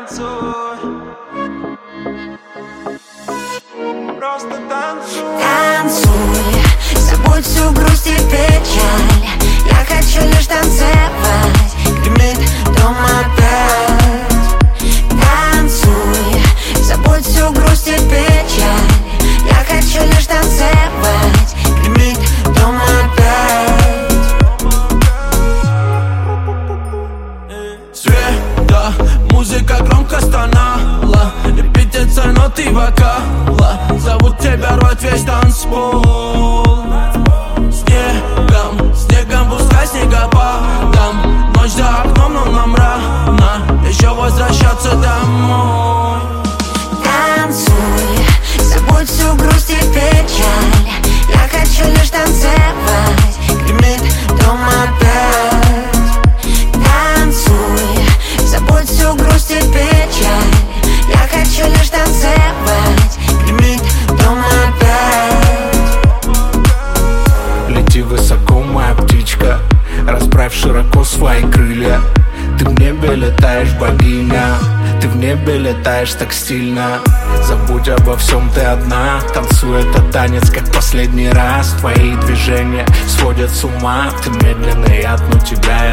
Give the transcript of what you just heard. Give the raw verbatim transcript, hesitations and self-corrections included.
танцуй, просто танцуй. Танцуй, забудь всю грусть и печаль. Я хочу лишь танцевать, гремит дом опять. Танцуй, забудь всю грусть и печаль. Я хочу лишь танцевать, гремит дом опять. Света, музыка громко стонала, репетиция ноты вокала. Зовут тебя рвать весь танцпол. Снегом, снегом пускай снегопадом. Ночь за окном, но нам рано еще возвращаться домой. Танцуй, забудь всю грусть и печаль. Я хочу лишь танцевать, гремит дом опять. Танцуй, забудь всю грусть и печаль. Я хочу лишь танцевать, гремит дом опять. Лети высоко, моя птичка, расправь широко свои крылья. Ты в небе летаешь, богиня, ты в небе летаешь так стильно. Забудь обо всем, ты одна. Танцуй этот танец, как последний раз. Твои движения сводят с ума. Ты медленный яд, но тебя